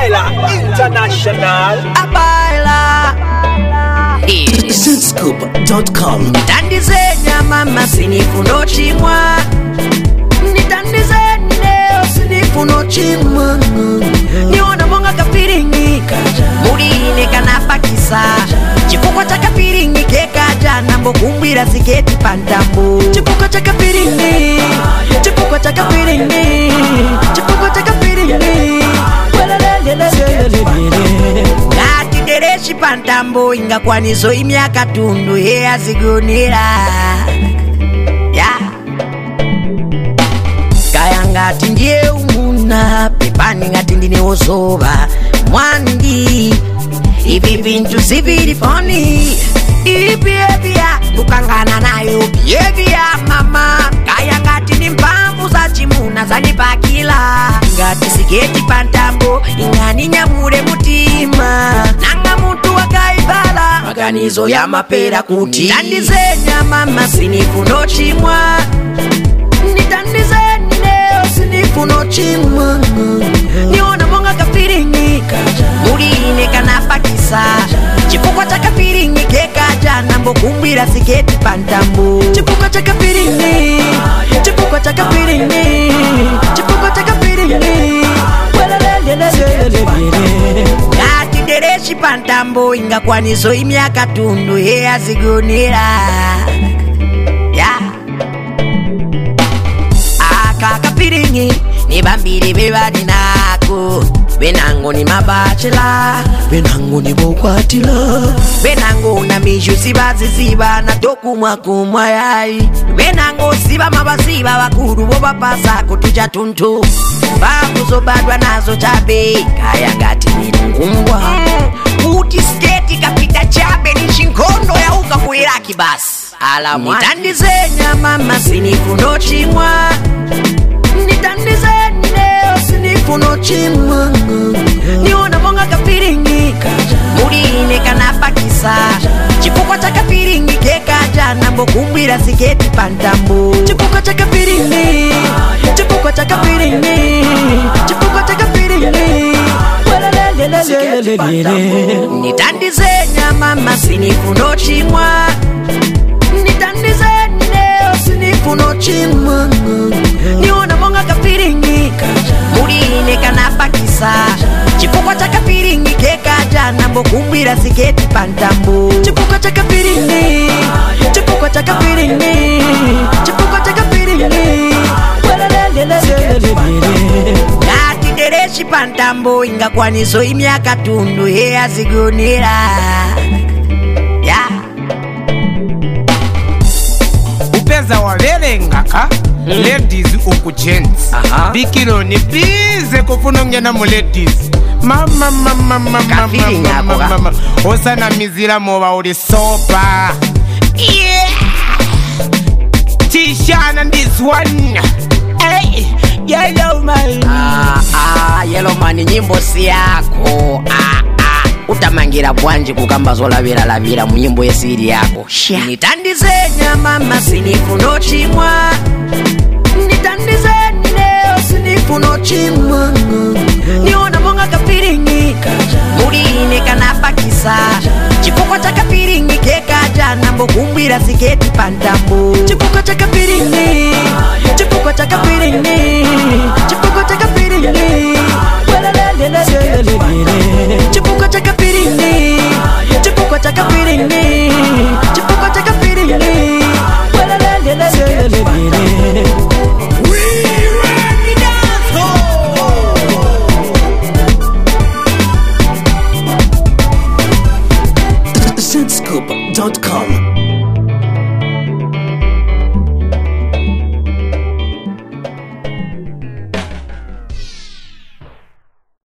Baila International. A baila. Senscoop.com. Tandizenya mama sinifuno chimwa. Nitandizeni leo sinifuno chimwa. Niona monga kapiringi Murine kanapakisa Chipukwa cha kapiringi keka jana mbokumbira siketi pantambu Chipukwa cha kapiringi Chipukwa cha kapiringi Chipukwa cha kapiringi Ngati dereshi pantambu inga kwanizo imiaka tundu hea zigunira Kaya ngati ndiye umuna Pepani ngati ndine ozoba Mwandi Ibi bintu zibiri foni Ibiebia Kukangana nayo biebia mama Kaya ngati ni mpambu za chimuna zanipakila Ngati siketi pantambo Ingani nyamure mutima Nanga mutu wakaibala Maganizo ya mapera kuti Tandizenya mama sinifuno chimwa Nitandizeni leo sinifuno chimwa Niona monga kapiringi Murine kanapakisa Chipukwa cha kapiringi keka jana mbokumbira siketi pantambu Chipukwa cha kapiringi Chipukwa cha kapiringi Chipukwa cha kapiringi Ngati dereshi pantambu inga kwanizo imiaka tundu hea zigunira Kakapiringi ni bambiri bebadi nako Benango ni mabachela Benango ni bokwatila Benango na mishu sibazi siba na toku mwakumwa yai Benango siba mabasiba wakuru boba pasa kutuja tuntu Babu zobadwa nazo chabe Kaya ngati ni ngungwa Uti sketi kapita chabe ni shinkondo ya uka kuiraki basi Nitandizenya mama sinifuno chimwa Nitandizeni leo sinifuno chimwa Niona monga kapiringi Murine kanapakisa Chipukwa cha kapiringi keka jana mbokumbira siketi pantambu Chipukwa cha kapiringi Chipukwa cha kapiringi Chipukwa cha kapiringi Nitandizenya mama sinifuno chimwa Nitandizeni leo sinifuno chimwa Niona monga kapiringi Murine kanapakisa Chipukwa cha kapiringi keka jana mbokumbira siketi pantambu Chipukwa cha kapiringi Chipukwa cha kapiringi Chipukwa cha kapiringi Ngati dereshi pantambu inga kwanizo imiaka tundu hea zigunira Upeza walelengaka ladies uku gents Bikironi bize kufuna ngena mu ladies Mama Osana mizira moba uli sopa Tishan and this one Hey, Yellow Man Yellow Man nyimbo siyako Utamangira bwanji kukamba zola lavira mu nyimbo yesiri yako Nitandizenya mama sinifuno chimwa Nitandizeni leo sinifuno chimwa Niona monga kapiringi Murine kanapakisa Chipukwa cha kapiringi keka jana mbokumbira siketi pantambu Chipukwa cha kapiringi Chipukwa cha kapiringi Chipukwa cha kapiringi